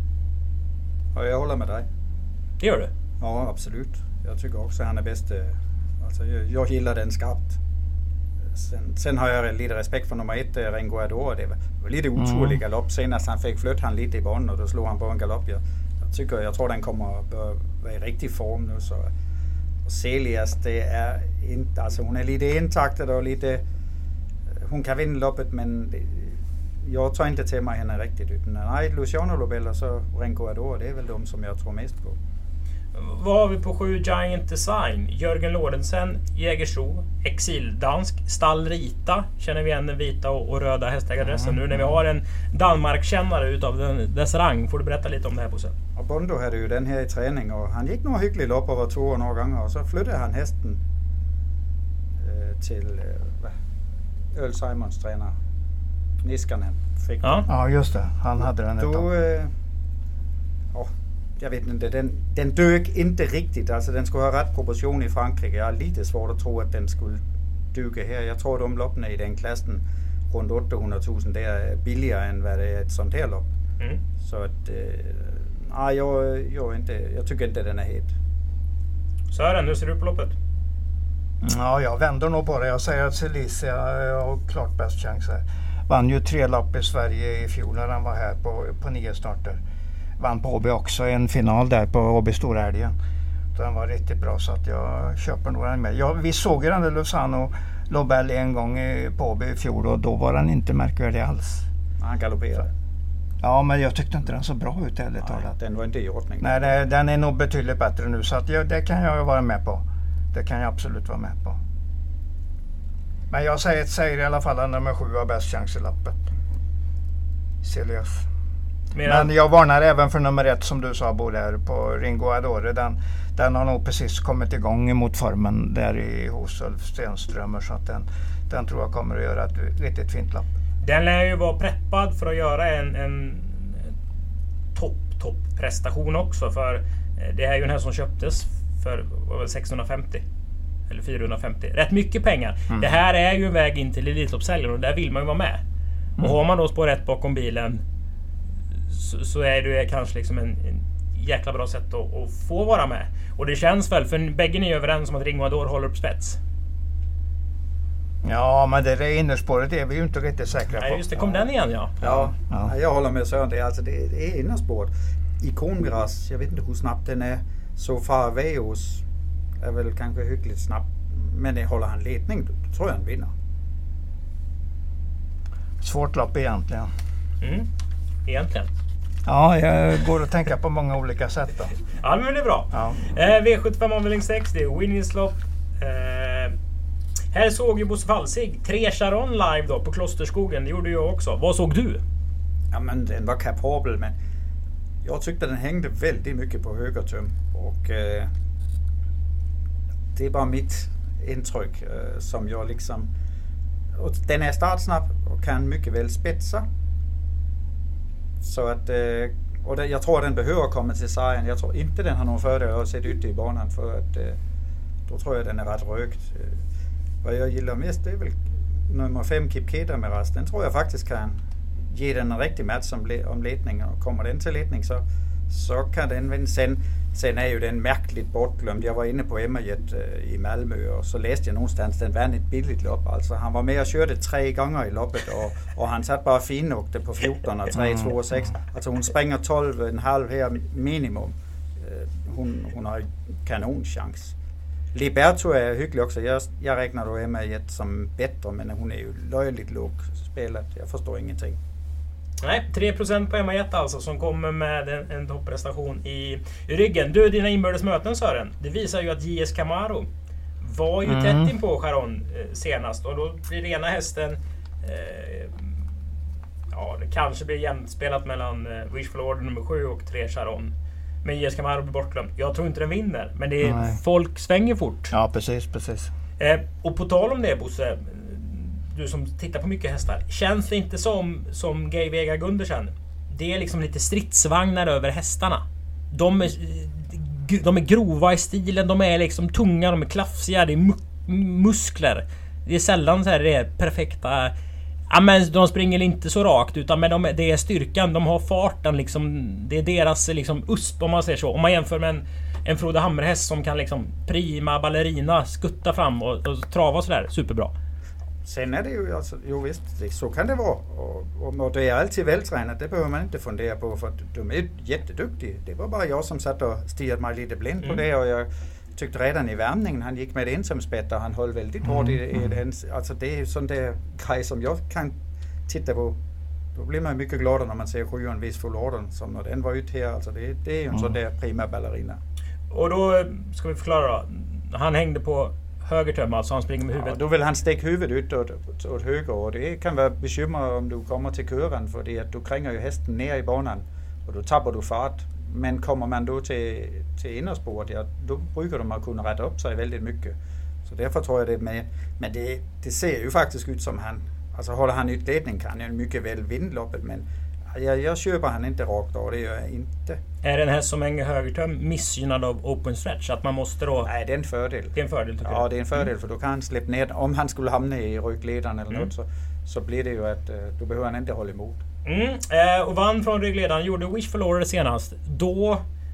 Ja, jag håller med dig. Det gör du? Ja, absolut. Jag tycker också att han är bäst. Alltså, jag, jag gillar den skarpt. Sen, sen har jag lite respekt för nummer ett, Ringo Adore. Det var lite otrolig mm. galopp. Senast han fick flytt han lite i banan och då slog han på en galopp. Jag, jag, tycker, jag tror den kommer att vara i riktig form nu. Så. Och Celias, det är inte, alltså hon är lite intaktad och lite, hon kan vinna loppet men det, jag tar inte till mig henne riktigt. Utan nej, Luciano Lobel och så Ringo Adore, det är väl de som jag tror mest på. Vad har vi på sju Giant Design? Jörgen Lorentzen, Jägersro, Exildansk, Stall Rita. Känner vi igen den vita och, och röda hästägaradressen. Mm. Nu när vi har en Danmark-kännare utav den, dess rang. Får du berätta lite om det här, Bosse? Och Bondo hade ju den här i träning och han gick några hygglig lopp över två och några gånger och så flyttade han hästen eh, till eh, Earl Simons tränare. Niskanen fick ja. ja, just det. Han hade den ett då, eh, oh, jag vet inte, den, den dök inte riktigt. Alltså den skulle ha rätt proportion i Frankrike. Jag har lite svårt att tro att den skulle dyka här. Jag tror de loppen i den klassen runt åttahundratusen det är billigare än vad det är ett sånt här lopp. Mm. Så att äh, jag, jag, inte, jag tycker inte den är het. Sören, hur ser du på loppet? Ja, jag vänder nog på det. Jag säger att Celicia har klart bäst chans här. Vann ju tre lopp i Sverige i fjol när han var här på, på nio starter. Vann på Åby också en final där på Åby Storälgen. Den var riktigt bra så att jag köper nog den med. Ja, vi såg ju den där Luciano Lobel en gång i, på Åby i fjol och då var den inte märkvärdig alls. Han galopperade. Ja, men jag tyckte inte den så bra ut ärligt talat. Den var inte i ordning. Nej, det, den är nog betydligt bättre nu så att jag, det kan jag vara med på. Det kan jag absolut vara med på. Men jag säger, säger i alla fall att nummer sju har bäst chans i lappet. Celias. Men, men jag varnar även för nummer ett som du sa Bo där på Ringo Adore. Den, den har nog precis kommit igång mot formen där i hos Ulf Stenströmer så att den, den tror jag kommer att göra ett riktigt fint lapp. Den lär ju vara preppad för att göra en, en topp topp prestation också för det är ju den här som köptes för sexhundrafemtio eller fyrahundrafemtio. Rätt mycket pengar. Mm. Det här är ju en väg in till Elitloppshelgen och där vill man ju vara med. Mm. Och har man då spår rätt bakom bilen så, så är det kanske liksom en, en jäkla bra sätt att, att få vara med. Och det känns väl, för bägge ni är överens om att Ringo Adore håller upp spets. Ja, men det där innerspåret är vi ju inte riktigt säkra på. Nej, just det. Kom ja. den igen, ja. Ja, ja. Jag håller med Sören. Det är, alltså, det är innerspåret. Ikonmiras, jag vet inte hur snabbt den är. Så far Veos är väl kanske hyggligt snabbt. Men det håller han ledning, då tror jag han vinner. Svårt lopp egentligen. Mm, egentligen. Ja, jag går att tänka på många olika sätt då. Ja, men det är bra. Ja. Eh, V sjuttiofem avdelning sex, det är Winningslopp. Eh, här såg ju Bosse Falsig tre Charon live då på Klosterskogen. Det gjorde jag också. Vad såg du? Ja, men den var kapabel, men jag tyckte den hängde väldigt mycket på högertum. Och eh, det är bara mitt intryck eh, som jag liksom... Och den är startsnabb och kan mycket väl spetsa. Så att... Eh, och det, jag tror att den behöver komma till sargen. Jag tror inte den har någon fördel att sitta ute i banan för att... Eh, då tror jag den är rätt rökt. Eh, vad jag gillar mest det är väl nummer fem Kip Kedameras. Den tror jag faktiskt kan ge den en riktig match om, om ledning. Och kommer den till ledning så, så kan den vinna. Sen, sen är ju den märkligt bortglömd. Jag var inne på Emmajet eh, i Malmö och så läste jag någonstans den vann ett billigt lopp. Alltså han var med och körde tre gånger i loppet och, och han satt bara finåkte på fjorton och tre, två och sex. Alltså hon springer tolv komma fem här minimum. Eh, hon, hon har kanonchans. Liberto är hygglig också. Jag, jag räknar då Emmajet som bättre men hon är ju löjligt låg spelat. Jag förstår ingenting. Nej, tre procent på Emmajet alltså som kommer med en, en topprestation i, i ryggen. Du, dina inbördes möten Sören, det visar ju att J S Camaro var ju mm. tätt in på Charon eh, senast och då blir rena hästen eh, ja, det kanske blir jämspelat mellan eh, Wishful Order nummer sju och tre Charon. Men J S Camaro blir bortglömd. Jag tror inte den vinner, men det är, folk svänger fort. Ja, precis, precis. Eh, och på tal om det, Bosse, du som tittar på mycket hästar, känns det inte som som Geir Vega Gundersen? Det är liksom lite stridsvagnar över hästarna. De är, de är grova i stilen, de är liksom tunga, de är klafsiga, det är mu- muskler. Det är sällan så här det är perfekta. Ja, men de springer inte så rakt, utan men de, det är styrkan, de har farten liksom, det är deras liksom usp, om man säger så. Om man jämför med en, en Frode Hammerhäst som kan liksom prima ballerina, skutta fram och, och trava sådär, superbra. Sen är det ju, alltså, jo visst, det, så kan det vara. Och, och, och det är alltid vältränat, det behöver man inte fundera på, för att de är jätteduktiga. Det var bara jag som satt och stirrade mig lite blind på mm. det, och jag tyckte redan i värmningen, han gick med det ensamspett och han höll väldigt hårt i, i den. Alltså det är ju sån där grej som jag kan titta på. Då blir man mycket glad när man ser sjuan vis full orden som när den var ute här. Alltså det, det är ju en mm. sån där prima ballerina. Och då ska vi förklara då. Han hängde på höger töm, alltså han springer med huvudet. Ja, då vill han stäcka huvudet ut åt, åt, åt höger, och det kan vara bekymmer om du kommer till kören, för det att du kränger ju hästen ner i banan och då tappar du fart. Men kommer man då till, till innerspåret, ja, då brukar de att kunna rätta upp sig väldigt mycket. Så därför tror jag det med. Men det, det ser ju faktiskt ut som han, alltså håller han utledning kan han mycket väl vinna loppet, men jag, jag köper han inte rakt av, det gör jag inte. Är den här som hänger högertöm missgynnad av open stretch? Att man måste då... Nej, det är en fördel. Det är en fördel tycker Ja, jag. det är en fördel, mm. för då kan han släppa ner, om han skulle hamna i ryggledaren eller mm. något, så, så blir det ju att då behöver han inte hålla emot. Mm. Eh, och vann från ryggledaren, gjorde Wish for Laurel senast. Då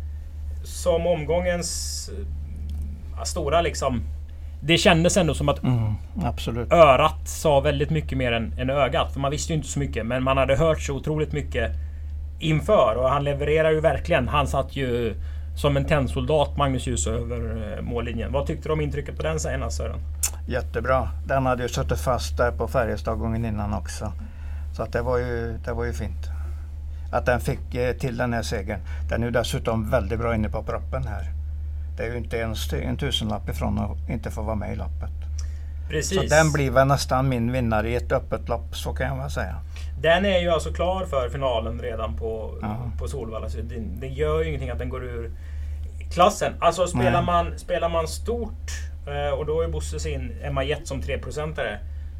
som omgångens äh, stora liksom, det kändes ändå som att mm, absolut. örat sa väldigt mycket mer än, än ögat. För man visste ju inte så mycket, men man hade hört så otroligt mycket inför. Och han levererar ju verkligen. Han satt ju som en tennsoldat, Magnus Djuse, över eh, mållinjen. Vad tyckte du om intrycket på den senast, Sören? Jättebra. Den hade ju suttit fast där på Färjestad gången innan också. Så att det var ju, det var ju fint. Att den fick eh, till den här segern. Den är ju dessutom väldigt bra inne på proppen här. Det är ju inte ens en tusenlapp ifrån att inte få vara med i loppet. Precis. Så den blir väl nästan min vinnare i ett öppet lopp, så kan jag väl säga. Den är ju alltså klar för finalen redan på, ja. på Solvalla. Så det, det gör ju ingenting att den går ur klassen. Alltså spelar man, spelar man stort, och då är Bosse sin Emma Jett som tre procentare.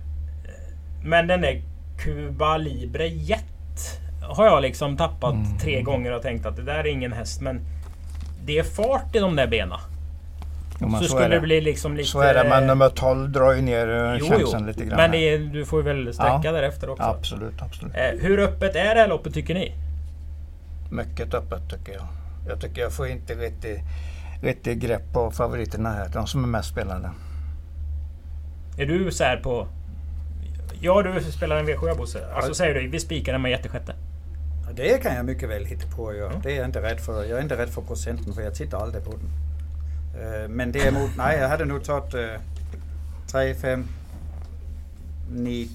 Men den är Cuba Libre Jet har jag liksom tappat mm. tre gånger och tänkt att det där är ingen häst, men det är fart i de där bena. Jo, så, så skulle det. det bli liksom lite... Så är det, men nummer tolv drar ju ner jo, chansen jo. lite grann. Men det är, du får ju väl sträcka ja. därefter också. Absolut, absolut. Eh, hur öppet är det här loppet tycker ni? Mycket öppet tycker jag. Jag tycker jag får inte riktigt, riktigt grepp på favoriterna här, de som är mest spelande. Är du så här på... Ja, du spelar en V sju, Bosse. Alltså säger du, vi spikar den med jättesjätte. Ja, det kan jag mycket väl hitta på att göra. Ja. Det är jag inte rädd för. Jag är inte rädd för procenten, för jag tittar aldrig på den. Uh, men däremot, nej, jag hade nog tagit uh, tre, fem, nio.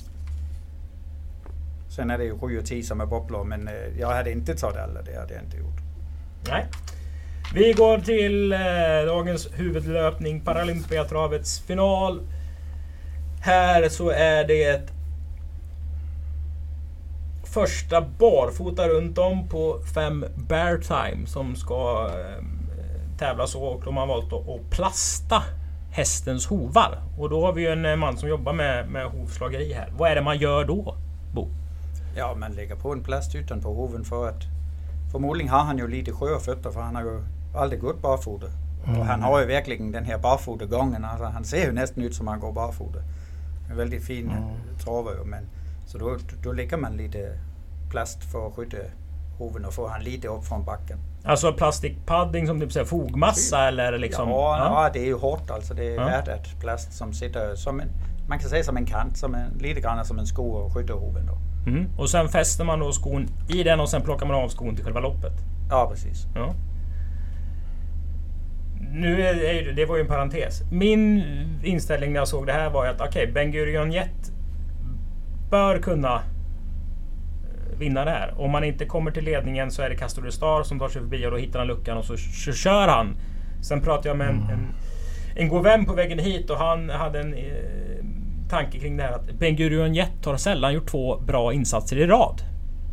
Sen är det ju sju och tio som är bopplar, men uh, jag hade inte tagit alla, det hade jag inte gjort. Nej. Vi går till uh, dagens huvudlöpning, Paralympiatravets final. Här så är det ett första barfota runt om på fem Bear Time som ska eh, tävlas, och de har valt att, att plasta hästens hovar. Och då har vi ju en man som jobbar med, med hovslageri här. Vad är det man gör då, Bo? Ja, man lägger på en plast utan på hoven för att förmodligen har han ju lite sjöfötter, för han har ju aldrig gått barfota. Mm. Och han har ju verkligen den här barfotagången. Alltså, han ser ju nästan ut som han går barfota. En väldigt fin mm. travare, men så då, då lägger man lite plast för att skydda hoven och få han lite upp från backen. Alltså plastikpadding som typ så här fogmassa eller liksom? Ja, ja. ja, det är ju hårt alltså. Det är ja. värdet plast som sitter som en, man kan säga som en kant, som en, lite grann som en sko och skyddar hoven då. Mm. Och sen fäster man då skon i den och sen plockar man av skon till själva loppet? Ja, precis. Ja. Nu är det var ju en parentes. Min inställning när jag såg det här var att okej, okay, Ben Gurion Jet bör kunna vinna det här. Om man inte kommer till ledningen så är det Castor de Star som tar sig förbi, och då hittar han luckan och så kör han. Sen pratade jag med en, en, en god vän på vägen hit, och han hade en eh, tanke kring det här att Ben Gurion Jet har sällan gjort två bra insatser i rad.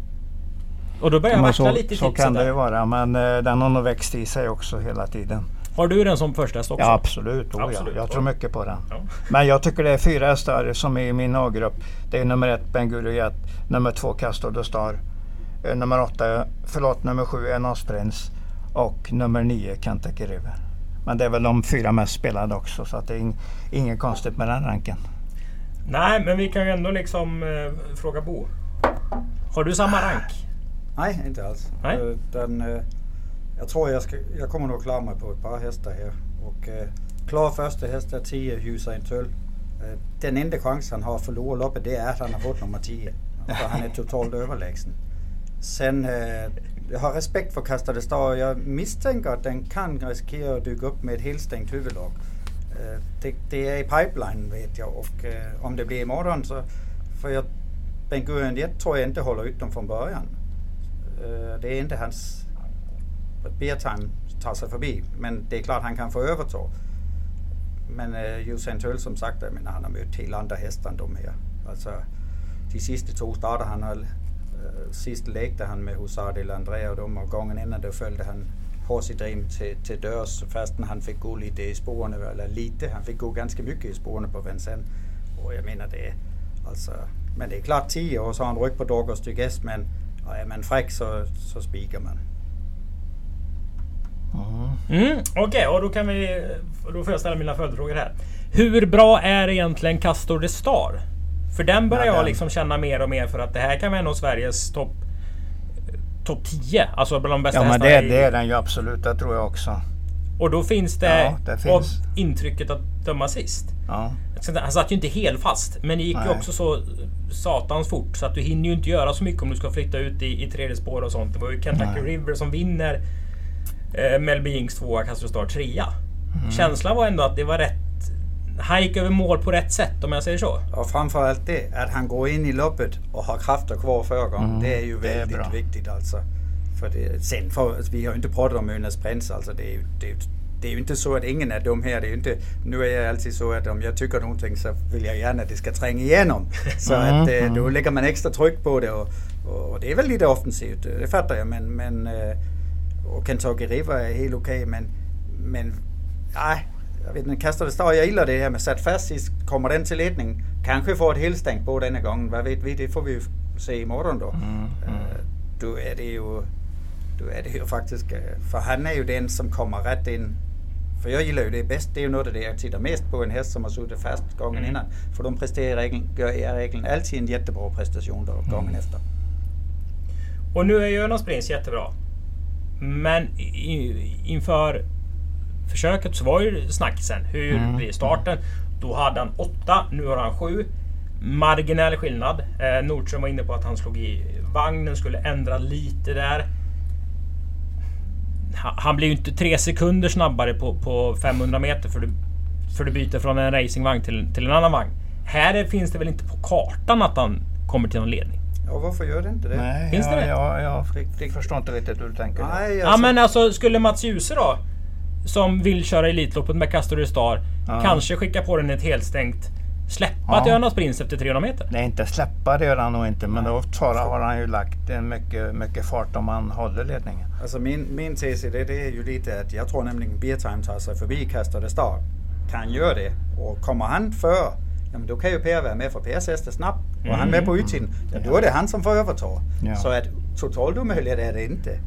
Och då börjar jag vackla lite till. Så kan det ju vara, men eh, den har nog växt i sig också hela tiden. Har du den som första häst också? Ja, absolut. Oh, absolut. Ja. Jag tror mycket på den. Ja. Men jag tycker det är fyra hästar som är i min A-grupp. Det är nummer ett Ben Gurion, nummer två Castor de Star, nummer åtta, förlåt, nummer sju Enos Prince och nummer nio Kentucky River. Men det är väl de fyra mest spelade också, så att det är ing, inget konstigt med den ranken. Nej, men vi kan ju ändå liksom eh, fråga Bo. Har du samma rank? Nej, inte alls. Nej? Den, eh, jag tror jag, ska, jag kommer nog klara mig på ett par hästar här. Och eh, klar första häst är tio Usain Tull. Eh, den enda chans han har att förlora loppet, det är att han har fått nummer tio. För han är totalt överlägsen. Sen, eh, jag har respekt för Castor de Star. Jag misstänker att den kan riskera att dyka upp med ett helstängt huvudlag. Eh, det, det är i pipeline, vet jag. Och eh, om det blir imorgon så... För jag, Ben Gurion ett tror jag inte håller ut dem från början. Uh, det är inte hans... Beartime tar sig förbi. Men det är klart han kan få överta. Men uh, Usain Tull, som sagt, jag menar, han har mött helt andra hästar än de här. Alltså, de sista två starter han har... Uh, sist lekte han med Hussard Andrea och dem, och gången innan då följde han Horsey Dream till, till dörs, fastän han fick gå lite i spåren, eller lite, han fick gå ganska mycket i spåren på Vincennes. Och jag menar det, alltså... Men det är klart tio år så har han ryck på Doggers Dugess, men är man fräck så, så spikar man. Mm. Mm, Okej, okay, och då kan vi, då får jag ställa mina följdfrågor här. Hur bra är egentligen Castor de Star? För den börjar ja, jag liksom känna mer och mer, för att det här kan vara en av Sveriges topp topp tio, alltså bland de bästa. Ja, men det, i... det är den ju absolut, det tror jag också. Och då finns det, ja, det finns. intrycket att döma sist. Ja. Han satt ju inte helt fast, men det gick Nej. ju också så satans fort, så att du hinner ju inte göra så mycket om du ska flytta ut i, i tredje spår och sånt. Det var ju Kentucky Nej. River som vinner, eh, Melby Jinx tvåa, Castor de Star trea. Mm. Känslan var ändå att det var rätt, han gick över mål på rätt sätt, om jag säger så. Och framförallt det, att han går in i loppet och har krafter kvar för gång, mm. det är ju väldigt är viktigt alltså. För det, sen för, alltså, vi har ju inte pratat om Enos Prince, alltså det är ju det är, det är ju inte så att ingen är dum här. Det är ju inte, nu är jag alltid så att om jag tycker någonting så vill jag gärna att det ska tränga igenom. Så mm, att mm. då lägger man extra tryck på det, och, och det är väl lite offensivt, det fattar jag. Men, men, och Kentucky River är helt okej, okay, men, men nej, jag vet inte, Castor de Star, jag gillar det här med satt fast sist, kommer den till ledning, kanske får ett helstänk på denna gång, vad vet vi, det får vi ju se imorgon då. Mm, mm. Då är det ju Då är det ju faktiskt, för han är ju den som kommer rätt in. För jag gillar ju det bäst, det är ju något av det jag tittar mest på, en häst som har suttit fast gången mm. innan. För de presterar regeln, gör i regeln alltid en jättebra prestation då, mm. gången efter. Och nu är ju Enos Prince jättebra. Men i, inför försöket så var ju snacksen, hur mm. blir starten? Då hade han åtta, nu har han sju. Marginell skillnad. Eh, Nordström var inne på att han slog i vagnen, skulle ändra lite där. Han blir ju inte tre sekunder snabbare på, på femhundra meter för du, för du byter från en racingvagn till, till en annan vagn. Här finns det väl inte på kartan att han kommer till någon ledning? Ja, varför gör det inte det? Nej, finns ja, det det? Ja, jag ja, förstår inte riktigt hur du tänker. Nej, alltså. Ja, men alltså skulle Mats Djuse då, som vill köra Elitloppet med Castor de Star, ja. kanske skicka på den ett helstängt, släppa ja. till Enos Prince efter trehundra meter? Nej, inte släppa det gör han nog inte, men Nej. då tar, har han ju lagt en mycket, mycket fart om han håller ledningen. Alltså min, min tes i det, det är ju lite att jag tror nämligen Beartime tar sig förbi Castor de Star. Kan göra det, och kommer han för, ja, men då kan ju Per vara med, för Pers häst är snabb och mm. han är med på utsidan. Ja, då är det han som får överta. Ja. Så att totalt omöjligt är det inte.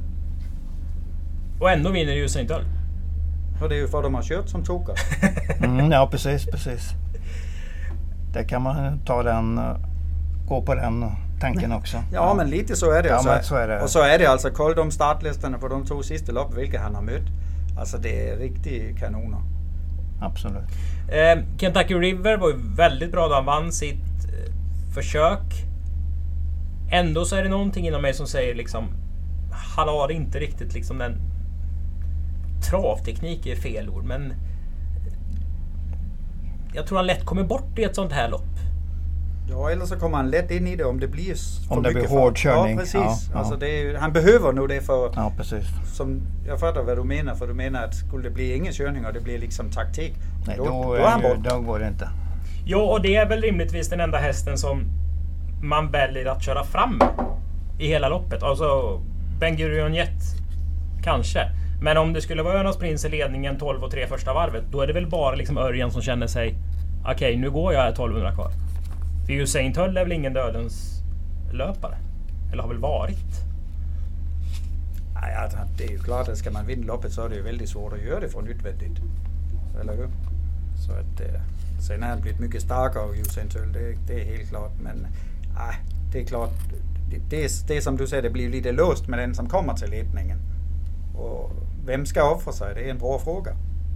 Och ändå vinner ju Usain Tull. Och det är ju för att de har kört som tokar. mm, ja, precis, precis. Det kan man ta den, gå på den tanken också. Ja, ja, men lite så är det. Ja, alltså. men så är det. Och så är det alltså, kolla de startlistorna på de två sista lopp, vilka han har mött. Alltså det är riktigt kanoner. Absolut. Eh, Kentucky River var ju väldigt bra då han vann sitt eh, försök. Ändå så är det någonting inom mig som säger liksom, han har inte riktigt liksom den, travteknik är fel ord, men jag tror han lätt kommer bort i ett sånt här lopp. Ja, eller så kommer han lätt in i det om det blir om det blir hård körning. Ja, precis. Ja, alltså ja. Det är, han behöver nog det för... Ja, precis. Som, jag fattar vad du menar, för du menar att skulle det bli ingen körning och det blir liksom taktik, Nej, då, då, då är han bort. Då går det inte. Ja, och det är väl rimligtvis den enda hästen som man väljer att köra fram i hela loppet. Alltså Ben Gurion Jet kanske. Men om det skulle vara Önas Prins i ledningen tolv och tre första varvet, då är det väl bara liksom Örjan som känner sig okej, okay, nu går jag här tolvhundra kvar. För Usain Tull är väl ingen dödens löpare? Eller har väl varit? Nej, alltså, det är ju klart att ska man vinna loppet så är det ju väldigt svårt att göra det från utvändigt. Eller hur? Så att eh, sen har han blivit mycket starkare av Usain Tull, det, det är helt klart. Men nej, det är klart, det, det, är, det är som du säger, det blir lite låst med den som kommer till ledningen. Och vem ska offra sig? Det är en bra fråga.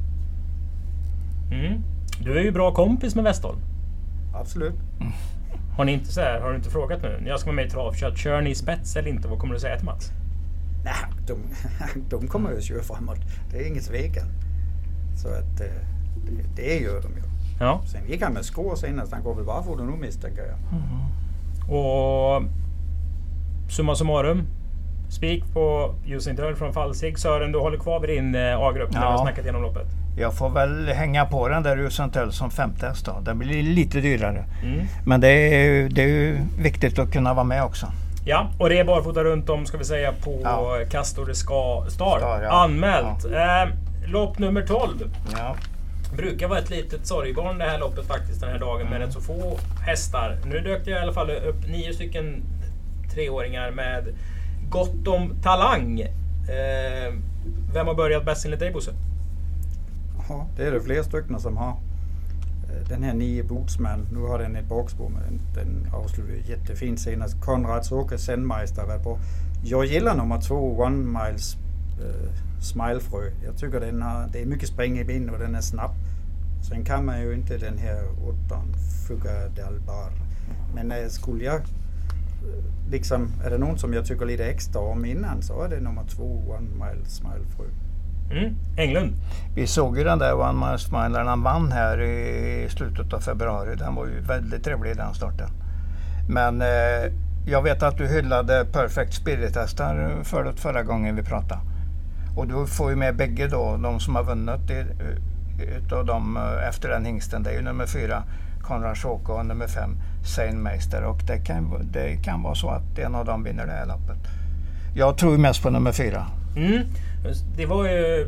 Mm. Du är ju bra kompis med Westholm. Absolut. Mm. Har ni inte så här, har du inte frågat nu? Jag ska vara med i travkött. Kör ni i spets eller inte? Vad kommer du säga till Mats? Nej, de, de kommer ju att köra framåt. Det är inget tvekan. Så att det, det gör de ju. Ja. Sen gick han med skor senast. Han går väl bara för det nu misstänker jag. Mm. Och summa summarum. Spik på Usain Tull från Falsig. Sören, du håller kvar vid din A-grupp när ja. vi har snackat igenom loppet. Jag får väl hänga på den där Usain Tull som femte häst då. Den blir lite dyrare. Mm. Men det är, det är ju viktigt att kunna vara med också. Ja, och det är barfota runt om ska vi säga på ja. Castor de Star. Star ja. Anmält. Ja. Eh, lopp nummer tolv. Ja. Brukar vara ett litet sorgbarn det här loppet faktiskt den här dagen med rätt så få hästar. Nu dök det i alla fall upp nio stycken treåringar med gott om talang. Eh, vem har börjat bäst enligt dig, Bosse? Ja, det är det fler stycken som har. Den här nio Bootsman, nu har den ett bakspår men den, den avslutar jättefint senast. Konrads Åke Sandmeister var på. Jag gillar nummer två, One Miles uh, Smilefrö. Jag tycker den har, det är mycket spring i binden och den är snabb. Sen kan man ju inte den här åttan Fugga Dalbar. Men uh, skulle jag uh, liksom, är det någon som jag tycker lite extra om innan så är det nummer två, One Miles Smilefrö. Mm. Englund. Vi såg ju den där One Mile Smile när han vann här i slutet av februari. Den var ju väldigt trevlig den starten. Men eh, jag vet att du hyllade Perfect Spirit-hästar förut förra gången vi pratade. Och du får ju med bägge då, de som har vunnit utav dem efter den hingsten. Det är ju nummer fyra Konrad Åke och nummer fem Sandmeister. Och det kan, det kan vara så att en av dem vinner det här loppet. Jag tror mest på nummer fyra. Mm. Det var ju...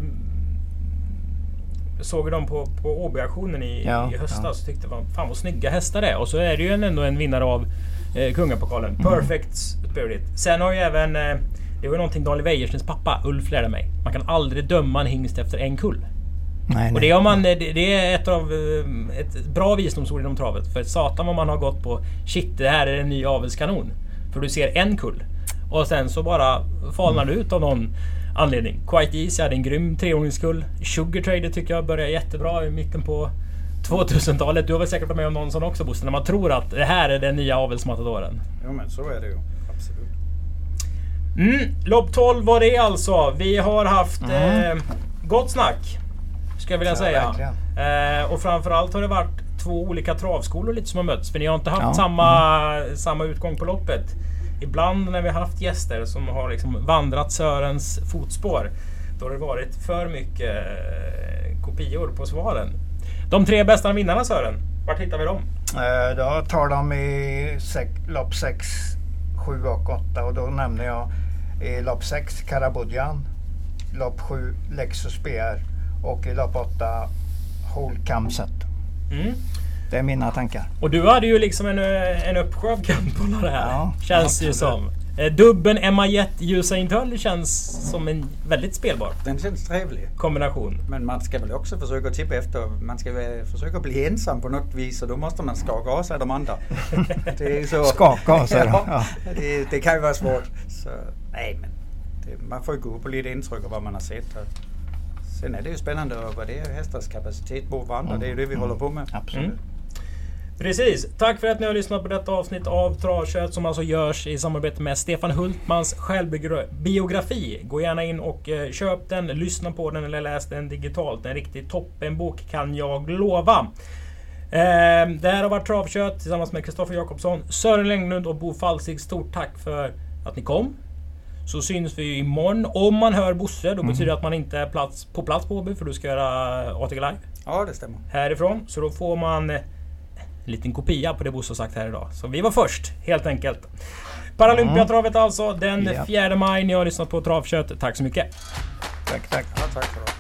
Jag såg dem på, på Åby-auktionen i, ja, i höstas och ja. tyckte fan, fan vad snygga hästar det är. Och så är det ju ändå en vinnare av eh, Kungapokalen. Mm. Perfect Spirit. Sen har ju även... Eh, det var någonting Daniel Wäjerstens pappa Ulf lärde mig. Man kan aldrig döma en hingst efter en kull. Nej, och det, har man, det, det är ett av ett bra visdomsord inom travet. För satan vad man har gått på. Shit, det här är en ny avelskanon. För du ser en kull. Och sen så bara falnar det ut av någon anledning. Quite Easy hade en grym treåringskull. Sugar Trader tycker jag börjar jättebra i mitten på tvåtusentalet. Du har väl säkert varit med om någon sån också, Bosse, när man tror att det här är den nya avelsmatadoren. Jo, men så är det ju. Absolut. Mm, lopp tolv var det alltså. Vi har haft mm. eh, gott snack, ska jag vilja ja, säga. Eh, och framförallt har det varit två olika travskolor lite som har mötts. För ni har inte haft ja. samma, mm. samma utgång på loppet. Ibland när vi har haft gäster som har liksom vandrat Sörens fotspår, då har det varit för mycket kopior på svaren. De tre bästa vinnarna, Sören, vart hittar vi dem? Eh, då tar de i sek- lopp sex, sju och åtta. Och då nämner jag i lopp sex Karabudjan, lopp sju Lexus B R och i lopp åtta Whole Camset. Mm. Det är mina tankar. Och du hade ju liksom en, en uppsjö av kampolar här. Ja, känns ju som. Dubben Emma Jett Usain Tull känns som en väldigt spelbar. Den känns trevlig. Kombination. Men man ska väl också försöka tippa efter. Man ska väl försöka bli ensam på något vis. Och då måste man skaka av sig de andra. Det är så. Skaka av sig ja, ja. Det, det kan ju vara svårt. Så, nej men. Det, man får ju gå på lite intryck av vad man har sett. Sen är det ju spännande vad det är hästars kapacitet på varandra. Mm. Det är ju det vi mm. håller på med. Absolut. Mm. Precis. Tack för att ni har lyssnat på detta avsnitt av Travkött som alltså görs i samarbete med Stefan Hultmans självbiografi. Gå gärna in och eh, köp den, lyssna på den eller läs den digitalt. En riktig toppenbok kan jag lova. Eh, det här har varit Travkött tillsammans med Kristoffer Jakobsson, Sören Länglund och Bo Falsig. Stort tack för att ni kom. Så syns vi imorgon. Om man hör Bosse, då betyder det mm. att man inte är plats, på plats på Åby, för du ska göra A T G Live. Ja, det stämmer. Härifrån. Så då får man en liten kopia på det Bosse har sagt här idag. Så vi var först, helt enkelt. Paralympiatravet alltså, den fjärde maj. Ni har lyssnat på Travkött. Tack så mycket. Tack, tack. Ja, tack för det.